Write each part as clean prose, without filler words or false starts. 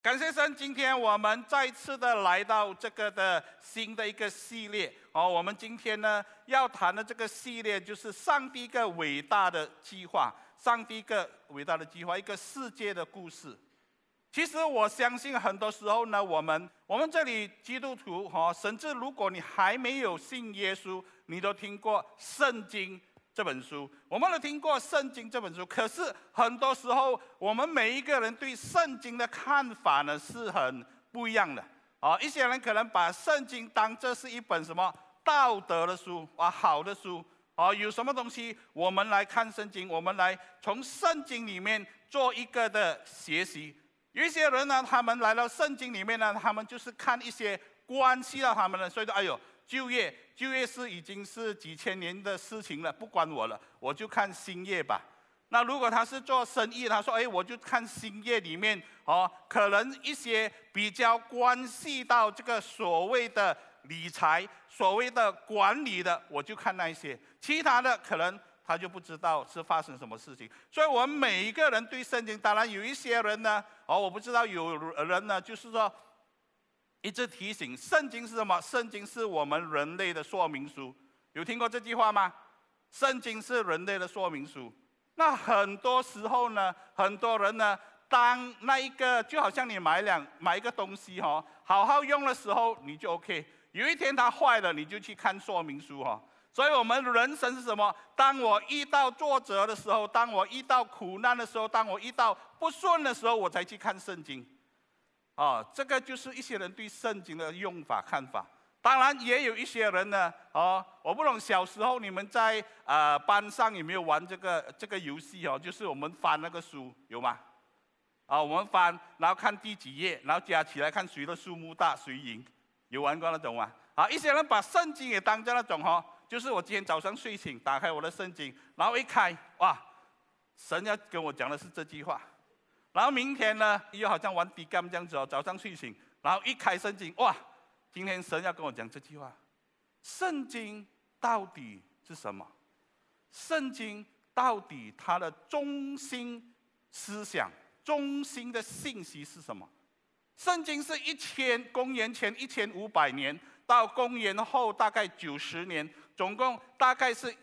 感谢神，今天我们再次的来到这个的新的一个系列我们今天呢要谈的这个系列就是上帝一个伟大的计划，上帝一个伟大的计划，一个世界的故事。其实我相信很多时候呢，我们这里基督徒甚至如果你还没有信耶稣，你都听过圣经这本书，我们都听过圣经这本书。可是很多时候，我们每一个人对圣经的看法呢是很不一样的一些人可能把圣经当这是一本什么道德的书好的书有什么东西我们来看圣经，我们来从圣经里面做一个的学习。有一些人呢，他们来到圣经里面呢，他们就是看一些关系到他们的，所以说，哎呦，就业是已经是几千年的事情了，不关我了，我就看新业吧。那如果他是做生意，他说，哎，我就看新业里面可能一些比较关系到这个所谓的理财、所谓的管理的，我就看那一些，其他的可能他就不知道是发生什么事情。所以我们每一个人对圣经，当然有一些人呢我不知道，有人呢就是说一直提醒圣经是什么？圣经是我们人类的说明书。有听过这句话吗？圣经是人类的说明书。那很多时候呢，很多人呢，当那一个就好像你买一个东西好好用的时候你就 OK， 有一天它坏了你就去看说明书所以我们人生是什么？当我遇到挫折的时候，当我遇到苦难的时候，当我遇到不顺的时候，我才去看圣经这个就是一些人对圣经的用法看法。当然也有一些人呢我不懂小时候你们在班上有没有玩这个游戏就是我们翻那个书，有吗？我们翻然后看第几页，然后加起来看谁的数目大谁赢，有玩过那种吗？一些人把圣经也当成那种就是我今天早上睡醒打开我的圣经，然后一开哇，神要跟我讲的是这句话。然后明天呢又好像玩底干这样子早上睡醒然后一开圣经，哇，今天神要跟我讲这句话。圣经到底是什么？圣经到底它的中心思想、中心的信息是什么？圣经是公元前1500年到公元后大概90年，总共大概是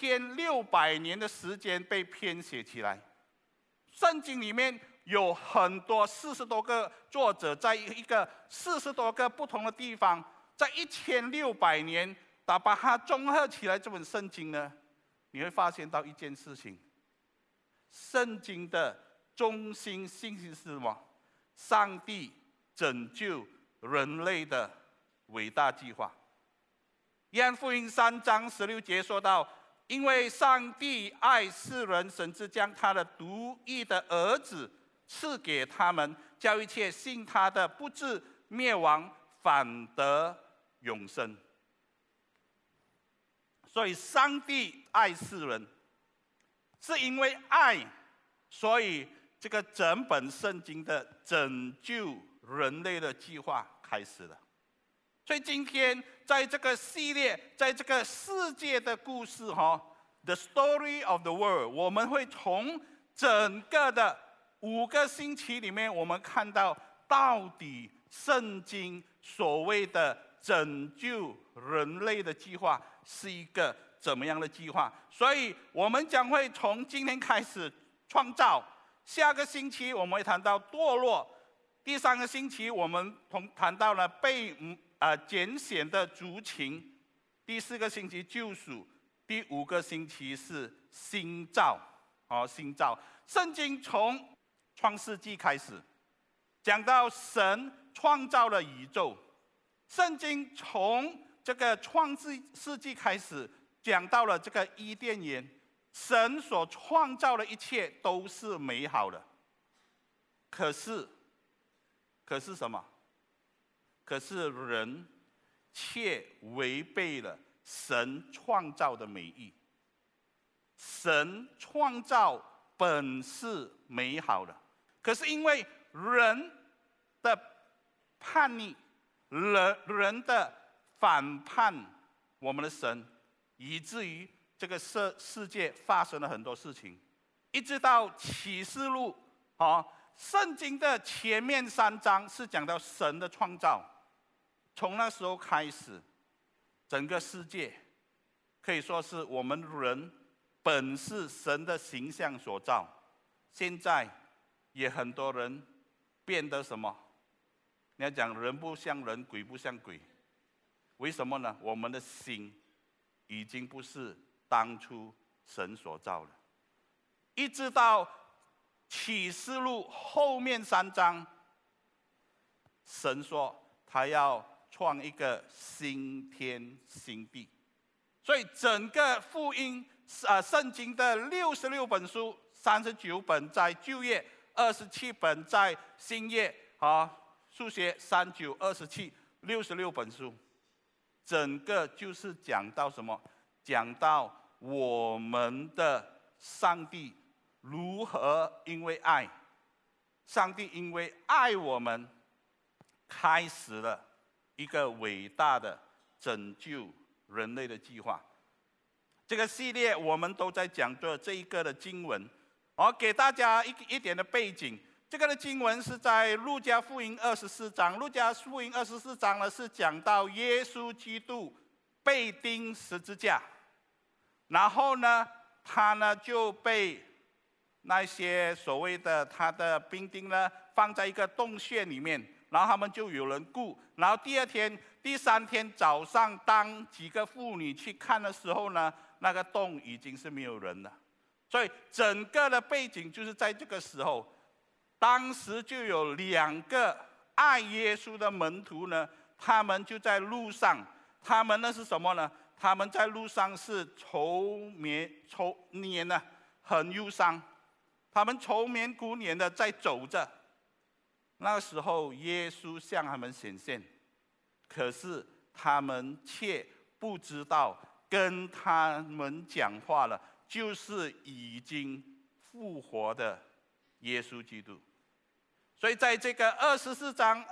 1600年的时间被编写起来。圣经里面有很多40多个作者，在一个40多个不同的地方，在1600年把它综合起来，这本圣经呢，你会发现到一件事情：圣经的中心信息是什么？上帝拯救人类的伟大计划。约翰福音3章16节说到，因为上帝爱世人，甚至将他的独一的儿子赐给他们，叫一切信他的不至灭亡，反得永生。所以上帝爱世人，是因为爱，所以这个整本圣经的拯救人类的计划开始了。所以今天在这个系列，在这个世界的故事The Story of the World， 我们会从整个的5个星期里面，我们看到到底圣经所谓的拯救人类的计划是一个怎么样的计划。所以我们将会从今天开始创造，下个星期我们会谈到堕落，第3个星期我们谈到了被拣选的族群，第4个星期救赎，第5个星期是新造新造。圣经从创世纪开始讲到神创造了宇宙，圣经从这个创世纪开始讲到了这个伊甸园，神所创造的一切都是美好的。可是什么？可是人却违背了神创造的美意。神创造本是美好的，可是因为人的叛逆，人的反叛我们的神，以至于这个世界发生了很多事情，一直到启示录圣经的前面3章是讲到神的创造，从那时候开始，整个世界可以说是我们人本是神的形象所造。现在也很多人变得什么？你要讲人不像人，鬼不像鬼，为什么呢？我们的心已经不是当初神所造了。一直到启示录后面3章，神说他要创一个新天新地。所以整个福音圣经的66本书，39本在旧约，27本在新约，数学39、27、66本书，整个就是讲到什么？讲到我们的上帝如何因为爱，上帝因为爱我们，开始了一个伟大的拯救人类的计划。这个系列我们都在讲着这一个的经文，给大家一点的背景。这个的经文是在路加福音24章，路加福音24章呢是讲到耶稣基督被钉十字架，然后呢，他呢就被那些所谓的他的兵丁呢放在一个洞穴里面，然后他们就有人顾，然后第3天早上，当几个妇女去看的时候呢，那个洞已经是没有人了。所以整个的背景就是在这个时候，当时就有2个爱耶稣的门徒呢，他们就在路上，他们那是什么呢？他们在路上是愁年呢，很忧伤，他们愁眉苦脸的在走着。那个时候，耶稣向他们显现，可是他们却不知道，跟他们讲话了，就是已经复活的耶稣基督。所以在这个24章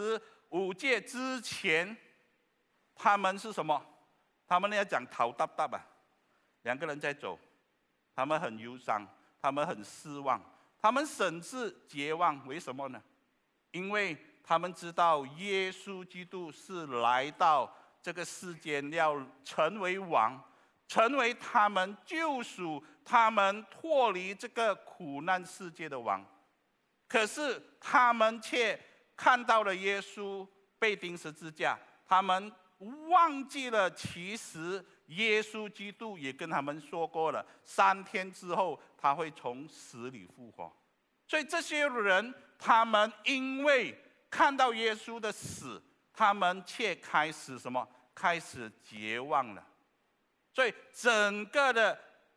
25节之前，他们是什么？他们要讲头耷耷啊，2个人在走，他们很忧伤，他们很失望，他们甚至绝望。为什么呢？因为他们知道耶稣基督是来到这个世间，要成为王，成为他们救赎他们脱离这个苦难世界的王。可是他们却看到了耶稣被钉十字架，他们忘记了其实耶稣基督也跟他们说过了，3天之后他会从死里复活。所以这些人，他们因为看到耶稣的死，他们却开始什么？开始绝望了。所以整个的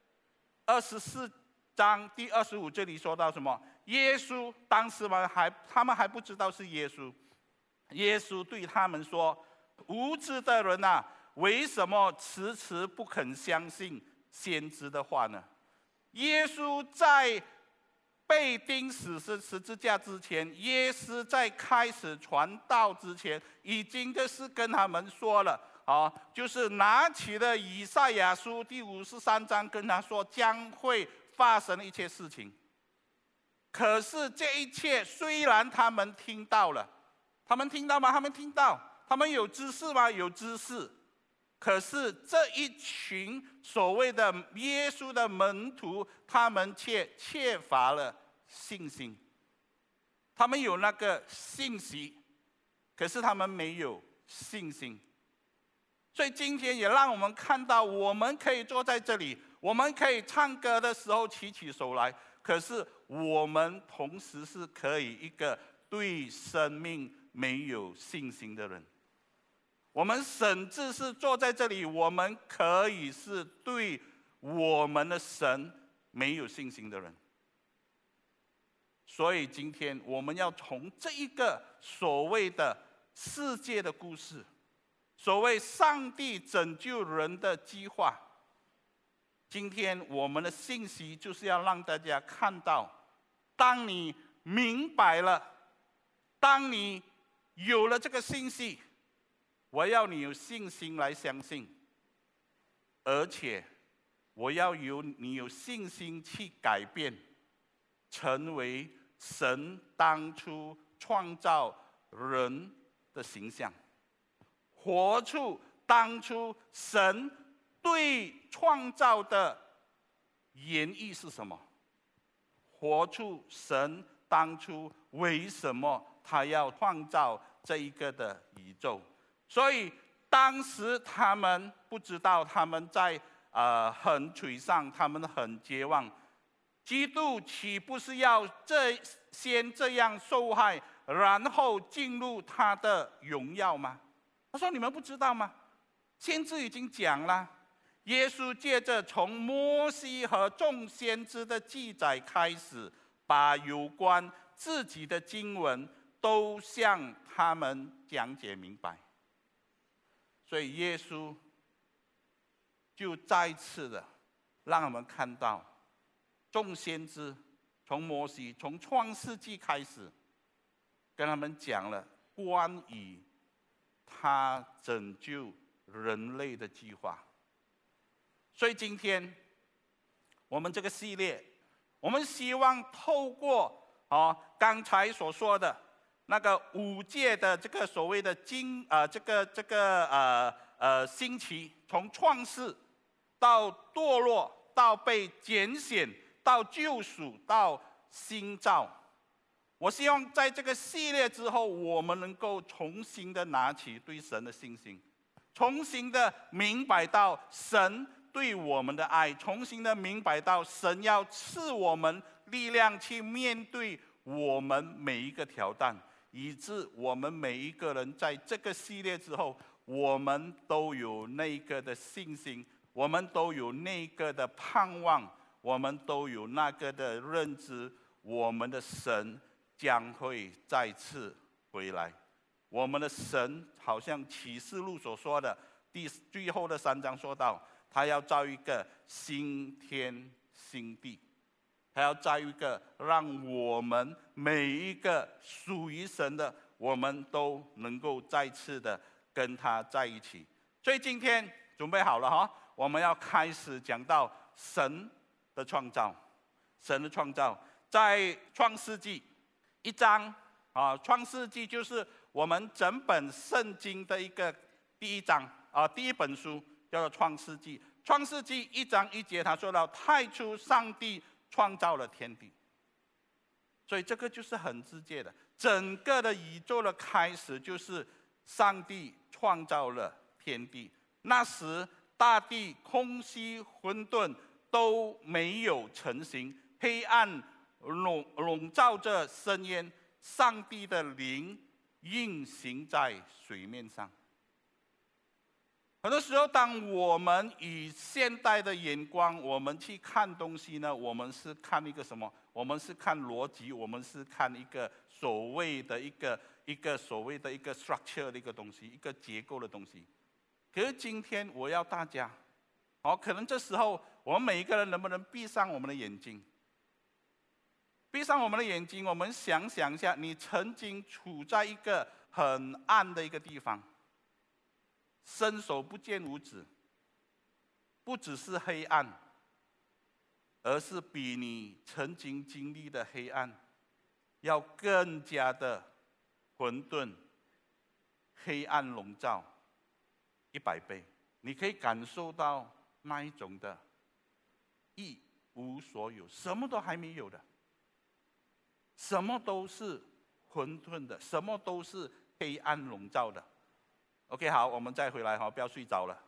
24章第25这里说到什么？耶稣当时他们还不知道是耶稣。耶稣对他们说：“无知的人啊，为什么迟迟不肯相信先知的话呢？”耶稣在被钉死十字架之前，耶稣在开始传道之前，已经就是跟他们说了就是拿起了以赛亚书第53章，跟他说将会发生一切事情。可是这一切虽然他们听到了，他们听到吗？他们听到。他们有知识吗？有知识。可是这一群所谓的耶稣的门徒，他们却缺乏了信心。他们有那个信息，可是他们没有信心。所以今天也让我们看到，我们可以坐在这里，我们可以唱歌的时候举起手来，可是我们同时是可以一个对生命没有信心的人。我们甚至是坐在这里，我们可以是对我们的神没有信心的人。所以今天我们要从这一个所谓的世界的故事，所谓上帝拯救人的计划，今天我们的信息就是要让大家看到，当你明白了，当你有了这个信息，我要你有信心来相信，而且我要你有信心去改变，成为神当初创造人的形象，活出当初神对创造的原意是什么？活出神当初为什么他要创造这一个的宇宙？所以当时他们不知道，他们在很沮丧，他们很绝望。基督岂不是要先这样受害，然后进入他的荣耀吗？他说：“你们不知道吗？先知已经讲了。”耶稣接着从摩西和众先知的记载开始，把有关自己的经文都向他们讲解明白。所以耶稣就再次的让我们看到，众先知从摩西从创世纪开始，跟他们讲了关于他拯救人类的计划。所以今天我们这个系列，我们希望透过刚才所说的那个5届的这个所谓的兴起，从创世到堕落，到被拣选，到救赎，到新造。我希望在这个系列之后，我们能够重新的拿起对神的信心，重新的明白到神对我们的爱，重新的明白到神要赐我们力量去面对我们每一个挑战，以致我们每一个人在这个系列之后，我们都有那个的信心，我们都有那个的盼望，我们都有那个的认知，我们的神将会再次回来。我们的神好像启示录所说的最后的3章说到，他要造一个新天新地，他要造一个让我们每一个属于神的，我们都能够再次的跟他在一起。所以今天准备好了哈，我们要开始讲到神的创造。神的创造在创世纪1章创世纪就是我们整本圣经的第一章第一本书，叫做创世纪。创世纪1章1节，他说到太初上帝创造了天地。所以这个就是很直接的，整个的宇宙的开始就是上帝创造了天地。那时大地空虚混沌，都没有成型，黑暗笼罩着深渊，上帝的灵运行在水面上。很多时候，当我们以现代的眼光，我们去看东西呢，我们是看一个什么？我们是看逻辑，我们是看一个所谓的一个 structure 的一个东西，一个结构的东西。可是今天我要大家，可能这时候我们每一个人能不能闭上我们的眼睛？闭上我们的眼睛，我们想想一下，你曾经处在一个很暗的一个地方。伸手不见五指，不只是黑暗，而是比你曾经经历的黑暗要更加的混沌，黑暗笼罩100倍。你可以感受到那一种的一无所有，什么都还没有的，什么都是混沌的，什么都是黑暗笼罩的。OK， 好，我们再回来不要睡着了。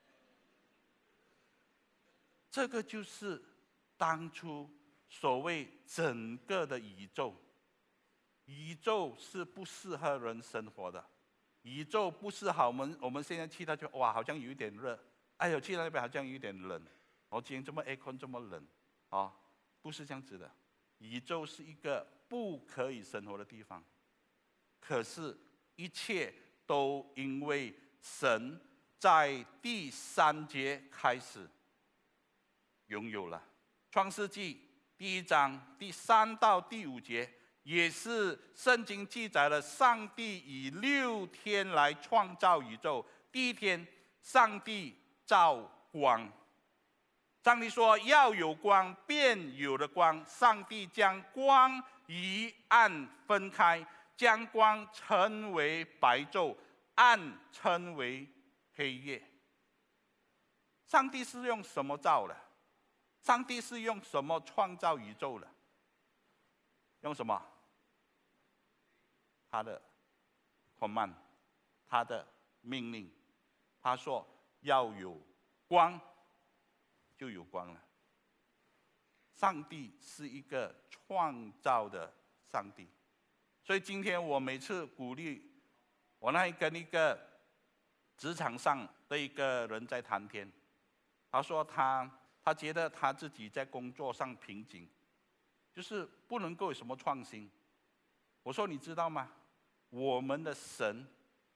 这个就是当初所谓整个的宇宙。宇宙是不适合人生活的，宇宙不是好。我们现在去到就哇，好像有一点热，哎呦，去到那边好像有一点冷。今天这么 aircon 这么冷不是这样子的。宇宙是一个不可以生活的地方，可是一切都因为神在第3节开始拥有了。创世纪第1章第3到第5节，也是圣经记载了上帝以6天来创造宇宙。第1天，上帝造光。上帝说要有光，便有了光。上帝将光与暗分开，将光称为白昼，暗称为黑夜。上帝是用什么造的？上帝是用什么创造宇宙的？用什么？他的 command， 他的命令。他说要有光，就有光了。上帝是一个创造的上帝，所以今天我每次鼓励，我那跟一个职场上的一个人在谈天，他说他觉得他自己在工作上瓶颈，就是不能够有什么创新。我说你知道吗？我们的神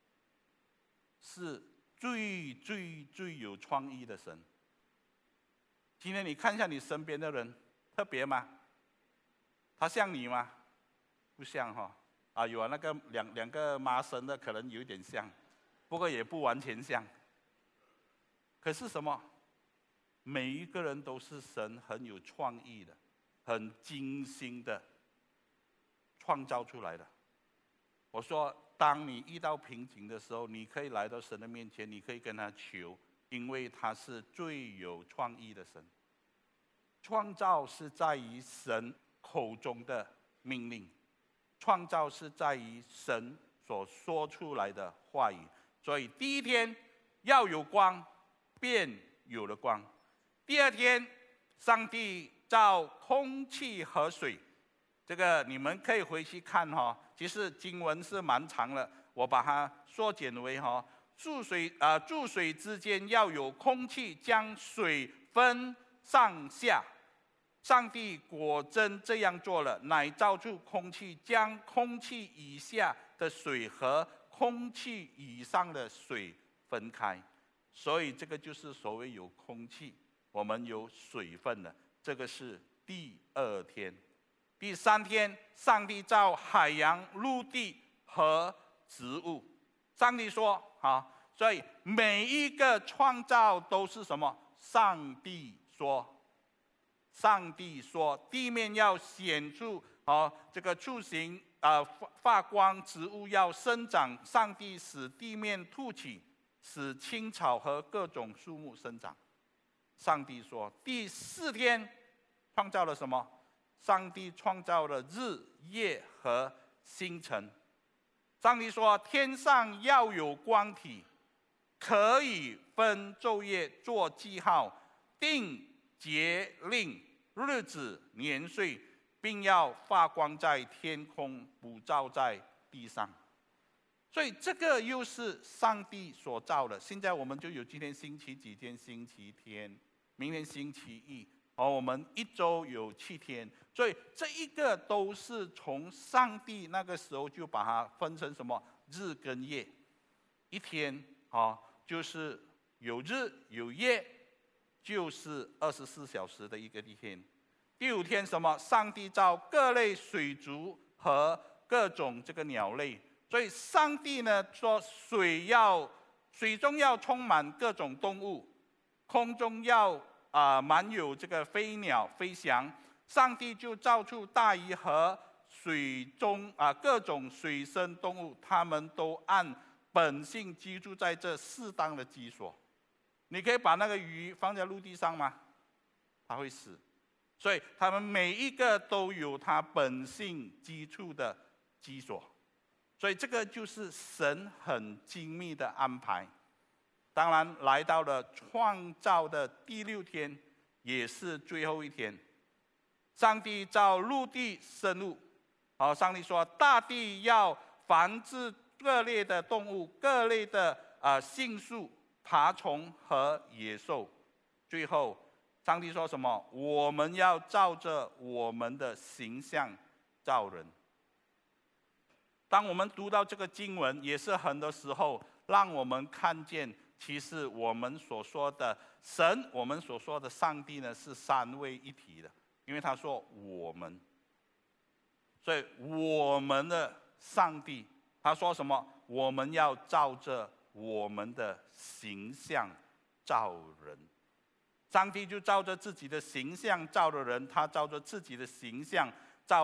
是最有创意的神。今天你看一下你身边的人，特别吗？他像你吗？不像哈。有那个两个妈生的，可能有一点像，不过也不完全像。可是什么？每一个人都是神很有创意的、很精心的创造出来的。我说，当你遇到瓶颈的时候，你可以来到神的面前，你可以跟他求，因为他是最有创意的神。创造是在于神口中的命令，创造是在于神所说出来的话语。所以第一天要有光，便有了光。第二天，上帝造空气和水。这个你们可以回去看哈，其实经文是蛮长的，我把它缩减为哈，注水之间要有空气，将水分上下。上帝果真这样做了，乃造出空气，将空气以下的水和空气以上的水分开。所以这个就是所谓有空气，我们有水分的，这个是第二天。第三天，上帝造海洋、陆地和植物。上帝说所以每一个创造都是什么？上帝说。上帝说，地面要显出这个出形发光，植物要生长。上帝使地面凸起，使青草和各种树木生长。上帝说，第四天创造了什么？上帝创造了日夜和星辰。上帝说，天上要有光体，可以分昼夜，做记号，定节令、日子、年岁，并要发光在天空，普照在地上。所以这个又是上帝所造的。现在我们就有今天星期几天？星期天，明天星期一。我们一周有7天，所以这一个都是从上帝那个时候就把它分成什么日跟夜。一天就是有日有夜，就是24小时的一个天。第5天什么？上帝造各类水族和各种这个鸟类。所以上帝呢说，水中要充满各种动物，空中要满有这个飞鸟飞翔。上帝就造出大鱼和水中各种水生动物，它们都按本性居住在这适当的居所。你可以把那个鱼放在陆地上吗？它会死。所以它们每一个都有它本性居住的居所。所以这个就是神很精密的安排。当然，来到了创造的第6天，也是最后一天。上帝造陆地生物。上帝说，大地要繁殖各类的动物，各类的杏树、爬虫和野兽。最后，上帝说什么？我们要照着我们的形象造人。当我们读到这个经文，也是很多时候让我们看见，其实我们所说的神，我们所说的上帝呢，是3位一体的。因为他说我们，所以我们的上帝，他说什么？我们要照着我们的形象造人。上帝就照着自己的形象造了人，他照着自己的形象造了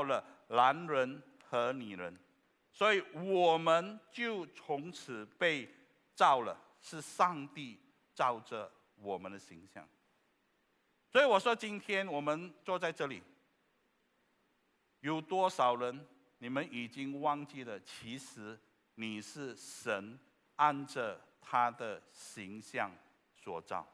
男人和女人，所以我们就从此被造了，是上帝照着我们的形象。所以我说，今天我们坐在这里，有多少人你们已经忘记了，其实你是神按着他的形象所造。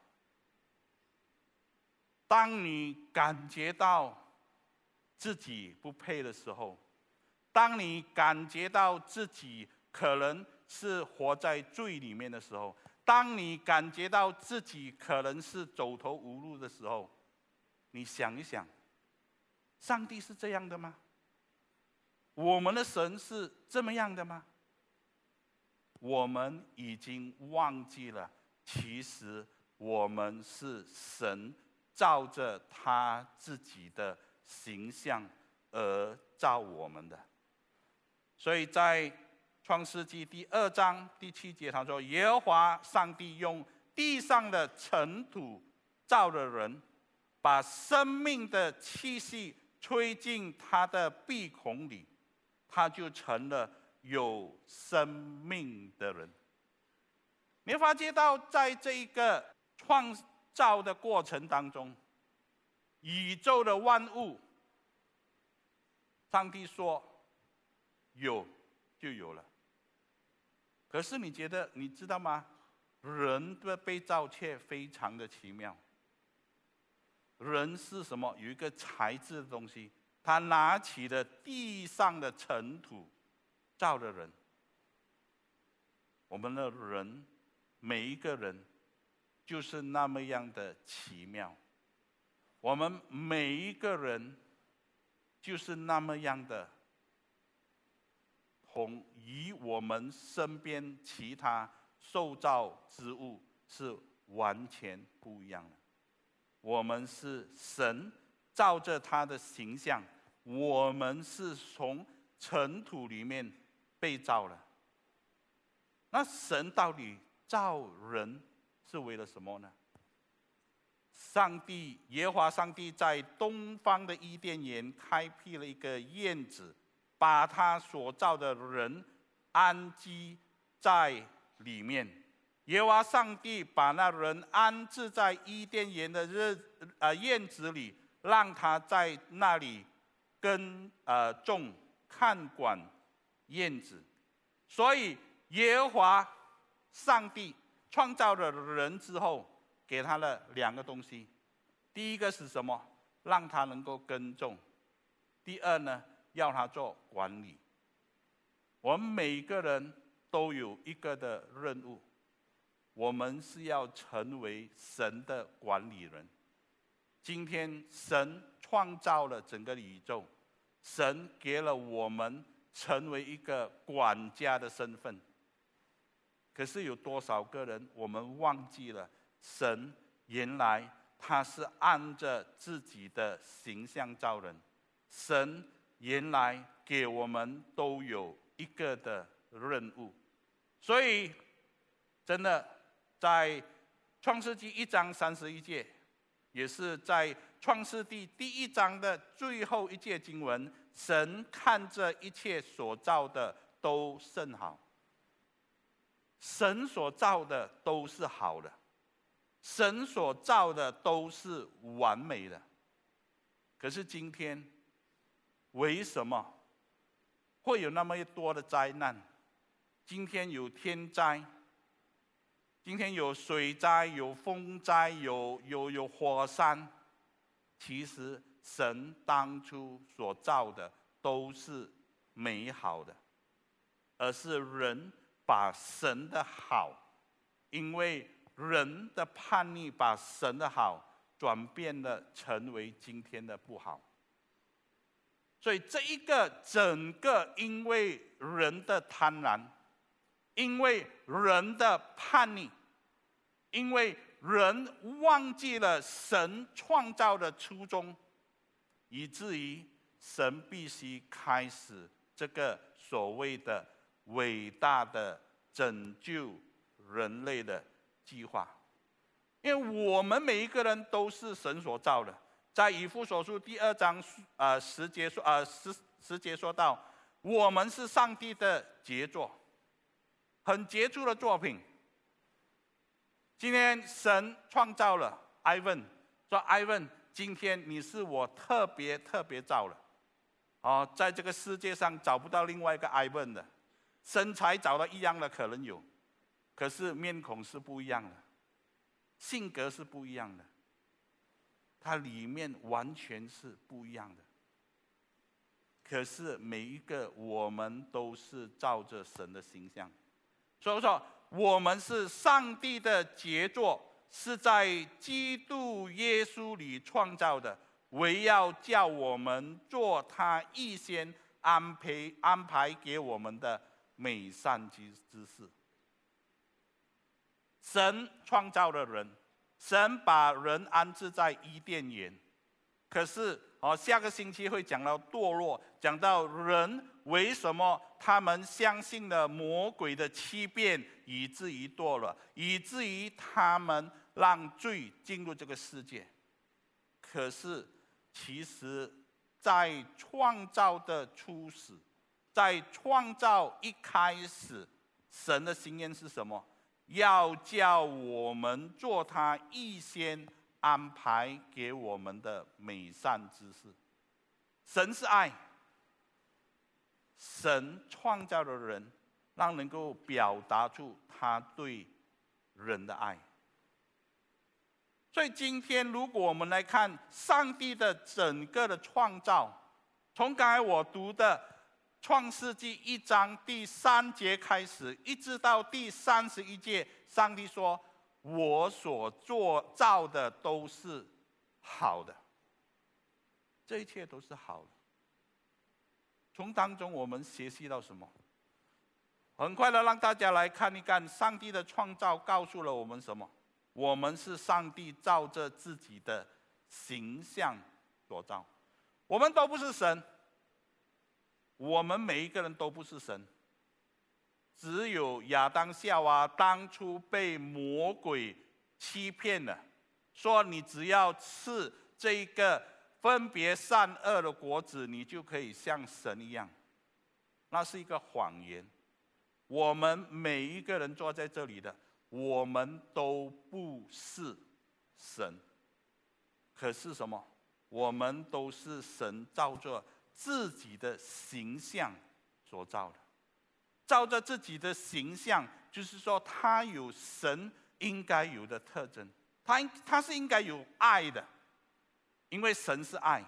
当你感觉到自己不配的时候，当你感觉到自己可能是活在罪里面的时候，当你感觉到自己可能是走投无路的时候，你想一想，上帝是这样的吗？我们的神是这么样的吗？我们已经忘记了，其实我们是神照着他自己的形象而造我们的。所以在创世纪第2章第7节，他说：耶和华上帝用地上的尘土造了人，把生命的气息吹进他的鼻孔里，他就成了有生命的人。你会发觉到，在这一个创造的过程当中，宇宙的万物，上帝说有就有了。可是你知道吗？人的被造却非常的奇妙。人是什么？有一个材质的东西，他拿起了地上的尘土造了人。我们的人，每一个人就是那么样的奇妙。我们每一个人就是那么样的与我们身边其他受造之物是完全不一样的。我们是神照着他的形象，我们是从尘土里面被造了。那神到底造人是为了什么呢？耶和华上帝在东方的伊甸园开辟了一个院子，把他所造的人安居在里面。耶和华上帝把那人安置在伊甸园的院子里，让他在那里种看管院子。所以耶和华上帝创造了人之后，给他了2个东西。第一个是什么？让他能够耕种。第二呢，要他做管理。我们每个人都有一个的任务，我们是要成为神的管理人。今天神创造了整个宇宙，神给了我们成为一个管家的身份。可是有多少个人我们忘记了，神原来他是按着自己的形象造人。神原来给我们都有一个的任务。所以真的在创世纪1章31节，也是在创世纪第1章的最后一节经文，神看着一切所造的都甚好。神所造的都是好的，神所造的都是完美的。可是今天为什么会有那么多的灾难？今天有天灾，今天有水灾，有风灾，有火山。其实神当初所造的都是美好的，而是人把神的好，因为人的叛逆，把神的好转变了，成为今天的不好。所以这一个整个，因为人的贪婪，因为人的叛逆，因为人忘记了神创造的初衷，以至于神必须开始这个所谓的伟大的拯救人类的计划。因为我们每一个人都是神所造的。在以弗所书第2章10节 10节说到，我们是上帝的杰作，很杰出的作品。今天神创造了Ivan，说Ivan，今天你是我特别造的。在这个世界上找不到另外一个Ivan的，身材找到一样的可能有，可是面孔是不一样的，性格是不一样的，它里面完全是不一样的。可是每一个我们都是照着神的形象，所以说我们是上帝的杰作，是在基督耶稣里创造的，为要叫我们做他预先安排给我们的美善之事。神创造了人，神把人安置在伊甸园，可是下个星期会讲到堕落，讲到人为什么他们相信了魔鬼的欺骗，以至于堕落，以至于他们让罪进入这个世界。可是其实在创造的初始，在创造一开始，神的心愿是什么？要叫我们做他预先安排给我们的美善之事。神是爱，神创造了人，让能够表达出他对人的爱。所以今天如果我们来看上帝的整个的创造，从刚才我读的创世纪1章第3节开始，一直到第31节，上帝说，我所造的都是好的，这一切都是好的。从当中我们学习到什么？很快的让大家来看一看上帝的创造告诉了我们什么。我们是上帝照着自己的形象所造，我们都不是神，我们每一个人都不是神，只有亚当夏娃当初被魔鬼欺骗了，说你只要吃这一个分别善恶的果子，你就可以像神一样。那是一个谎言。我们每一个人坐在这里的，我们都不是神，可是什么？我们都是神照着自己的形象所造的。照着自己的形象，就是说他有神应该有的特征，他是应该有爱的，因为神是爱。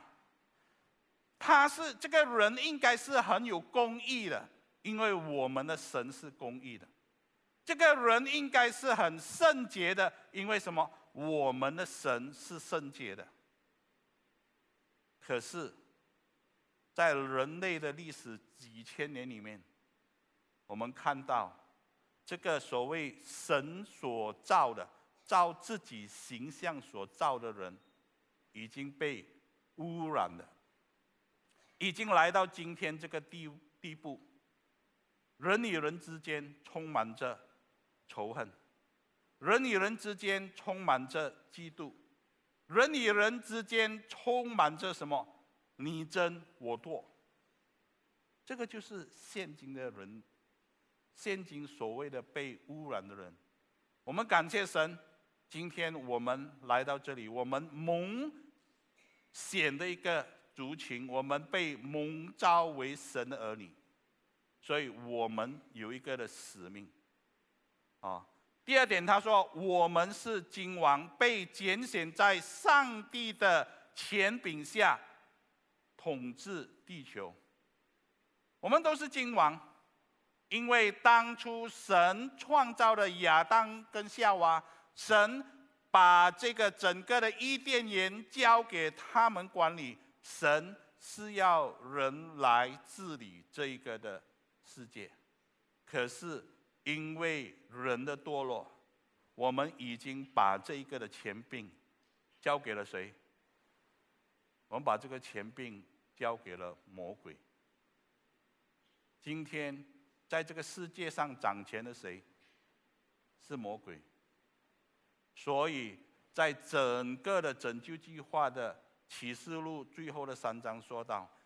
这个人应该是很有公义的，因为我们的神是公义的。这个人应该是很圣洁的，因为什么？我们的神是圣洁的。可是在人类的历史几千年里面，我们看到这个所谓神所造的，照自己形象所造的人，已经被污染了，已经来到今天这个地步。人与人之间充满着仇恨，人与人之间充满着嫉妒，人与人之间充满着什么？你争我夺。这个就是现今的人，现今所谓的被污染的人。我们感谢神，今天我们来到这里，我们蒙选的一个族群，我们被蒙召为神的儿女，所以我们有一个的使命。第二点，他说我们是君王，被拣选在上帝的权柄下统治地球。我们都是君王，因为当初神创造了亚当跟夏娃，神把这个整个的伊甸园交给他们管理，神是要人来治理这一个的世界。可是因为人的堕落，我们已经把这一个的权柄交给了谁？我们把这个权柄交给了魔鬼。今天在这个世界上掌权的谁？是魔鬼。所以在整个的拯救计划的启示录最后的3章说到，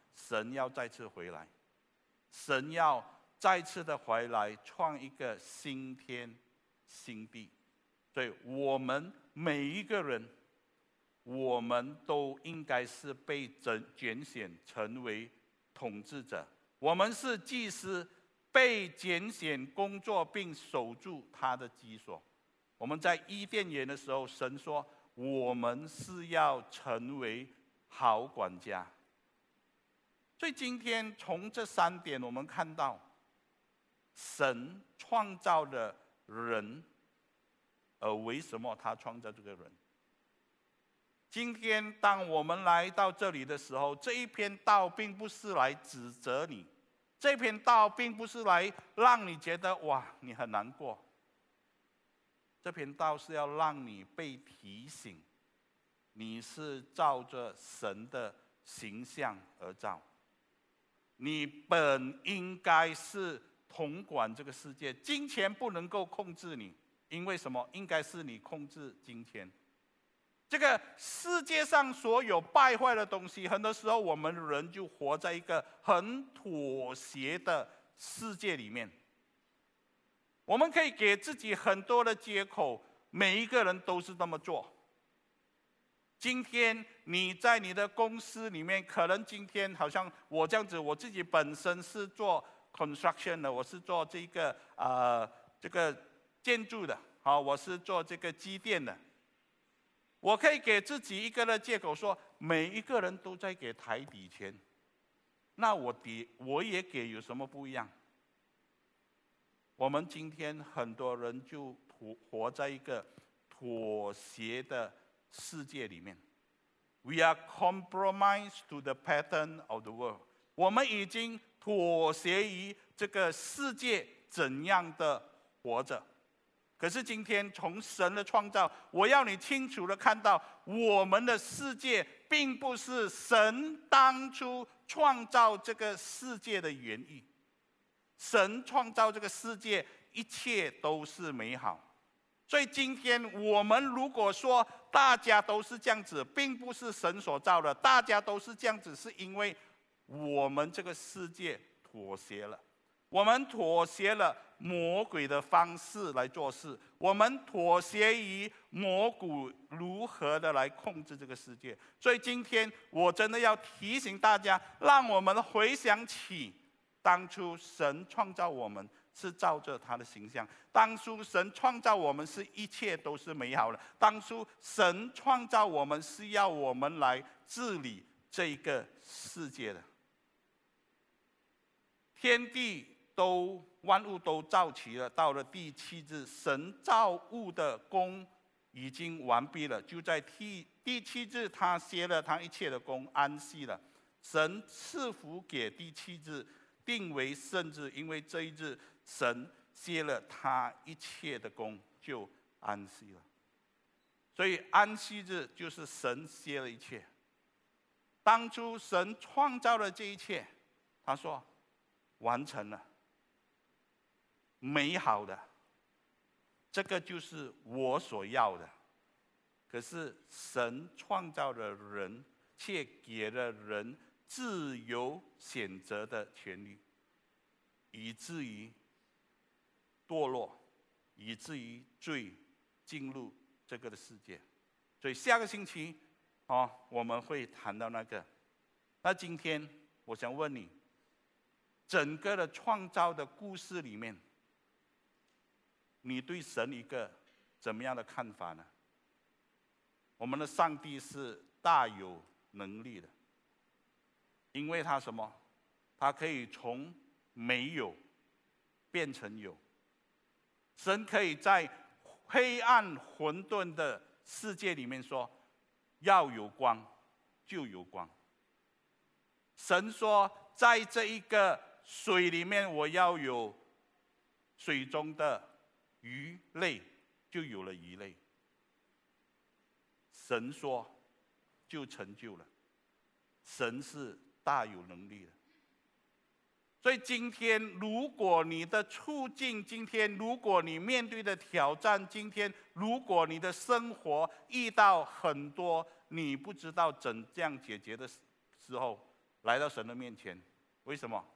神要再次回来，神要再次的回来，创一个新天新地。所以我们每一个人，我们都应该是被拣选成为统治者。我们是祭司，被拣选工作并守住他的居所。我们在伊甸园的时候，神说我们是要成为好管家。所以今天从这3点我们看到，神创造了人，而为什么他创造这个人？今天当我们来到这里的时候，这一篇道并不是来指责你，这篇道并不是来让你觉得哇你很难过，这篇道是要让你被提醒，你是照着神的形象而造，你本应该是统管这个世界，金钱不能够控制你，因为什么？应该是你控制金钱。这个世界上所有败坏的东西，很多时候我们人就活在一个很妥协的世界里面。我们可以给自己很多的借口，每一个人都是这么做。今天你在你的公司里面，可能今天好像我这样子，我自己本身是做 construction 的，我是做这个建筑的，好，我是做这个机电的。我可以给自己一个的借口说，每一个人都在给台底钱，那我也给，有什么不一样？我们今天很多人就活在一个妥协的世界里面。We are compromised to the pattern of the world。我们已经妥协于这个世界怎样的活着。可是今天从神的创造，我要你清楚的看到，我们的世界并不是神当初创造这个世界的原意。神创造这个世界，一切都是美好。所以今天我们如果说大家都是这样子，并不是神所造的，大家都是这样子，是因为我们这个世界妥协了。我们妥协了魔鬼的方式来做事，我们妥协于魔鬼如何的来控制这个世界。所以今天我真的要提醒大家，让我们回想起当初神创造我们是照着他的形象，当初神创造我们是一切都是美好的，当初神创造我们是要我们来治理这个世界的。天地万物都造齐了，到了第7日，神造物的工已经完毕了，就在第7日，他歇了他一切的工，安息了。神赐福给第7日，定为圣日，因为这一日神歇了他一切的工，就安息了。所以安息日就是神歇了一切。当初神创造了这一切，他说完成了，美好的，这个就是我所要的。可是神创造了人，却给了人自由选择的权利，以至于堕落，以至于罪进入这个的世界。所以下个星期我们会谈到那个。那今天我想问你，整个的创造的故事里面，你对神一个怎么样的看法呢？我们的上帝是大有能力的，因为他什么？他可以从没有变成有。神可以在黑暗混沌的世界里面说，要有光，就有光。神说，在这一个水里面，我要有水中的鱼类，就有了鱼类。神说，就成就了。神是大有能力的。所以今天，如果你的处境，今天如果你面对的挑战，今天如果你的生活遇到很多你不知道怎样解决的时候， 来到神的面前。为什么？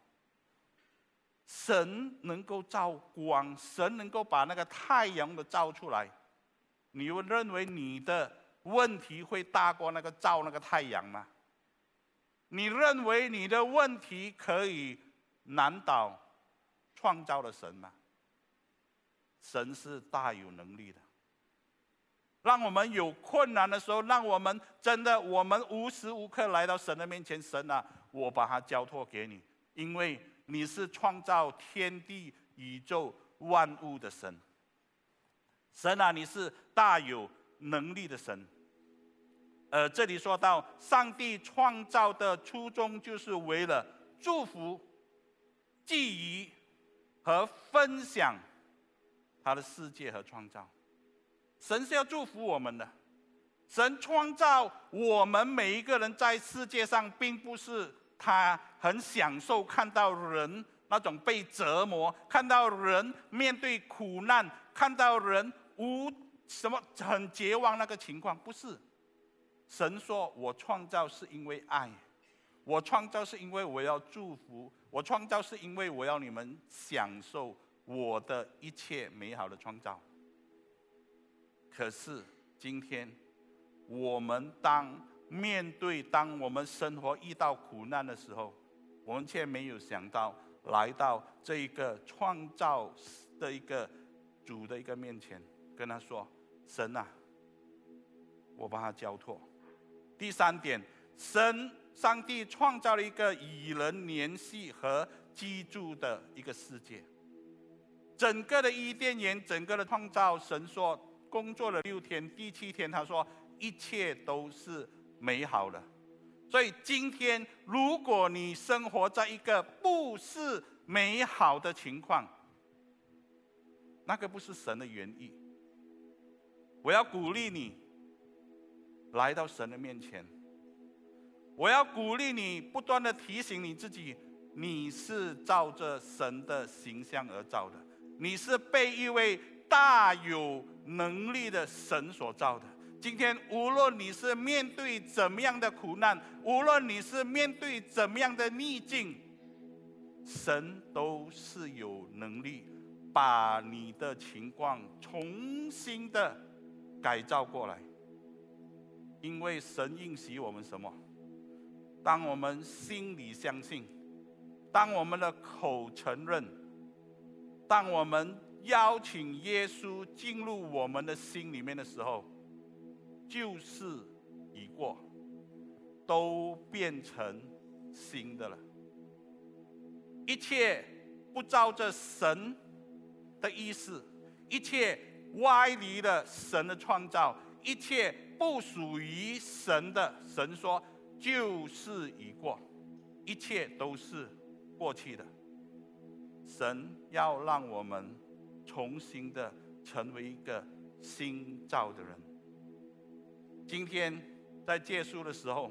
神能够照光，神能够把那个太阳的照出来。你会认为你的问题会大过那个照那个太阳吗？你认为你的问题可以难倒创造的神吗？神是大有能力的，让我们有困难的时候，让我们真的，我们无时无刻来到神的面前。神啊，我把它交托给你，因为你是创造天地宇宙万物的神。神啊，你是大有能力的神。这里说到，上帝创造的初衷就是为了祝福、记忆和分享他的世界和创造。神是要祝福我们的。神创造我们每一个人在世界上，并不是他很享受看到人那种被折磨，看到人面对苦难，看到人很绝望那个情况，不是。神说，我创造是因为爱，我创造是因为我要祝福，我创造是因为我要你们享受我的一切美好的创造。可是今天我们当我们生活遇到苦难的时候，我们却没有想到来到这一个创造的一个主的一个面前，跟他说，神啊，我把它交托。第三点，上帝创造了一个与人联系和居住的一个世界。整个的伊甸园，整个的创造，神说工作了6天，第7天他说一切都是美好的。所以今天如果你生活在一个不是美好的情况，那个不是神的原意。我要鼓励你来到神的面前，我要鼓励你不断的提醒你自己，你是照着神的形象而造的，你是被一位大有能力的神所造的。今天无论你是面对怎么样的苦难，无论你是面对怎么样的逆境，神都是有能力把你的情况重新的改造过来。因为神应许我们什么？当我们心里相信，当我们的口承认，当我们邀请耶稣进入我们的心里面的时候，旧事已过，都变成新的了。一切不照着神的意思，一切歪离了神的创造，一切不属于神的，神说旧事已过，一切都是过去的。神要让我们重新的成为一个新造的人。今天在结束的时候，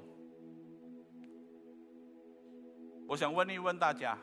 我想问一问大家，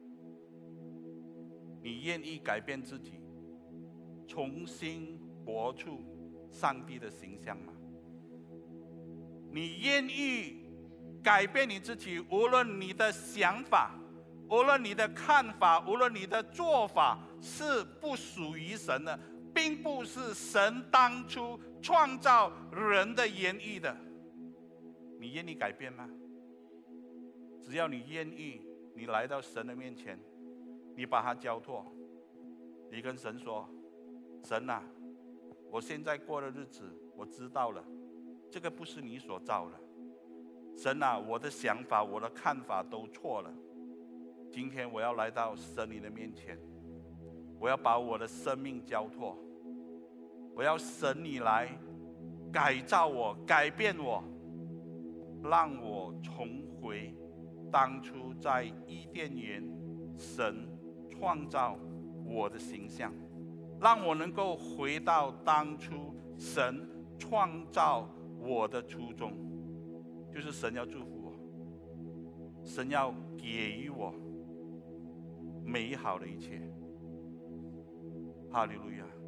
你愿意改变自己，重新活出上帝的形象吗？你愿意改变你自己，无论你的想法，无论你的看法，无论你的做法是不属于神的，并不是神当初创造人的原意的，你愿意改变吗？只要你愿意，你来到神的面前，你把它交托，你跟神说，神啊，我现在过的日子我知道了，这个不是你所造的。神啊，我的想法我的看法都错了，今天我要来到神你的面前，我要把我的生命交托，我要神你来改造我，改变我，让我重回当初在伊甸园神创造我的形象，让我能够回到当初神创造我的初衷，就是神要祝福我，神要给予我美好的一切。哈利路亚。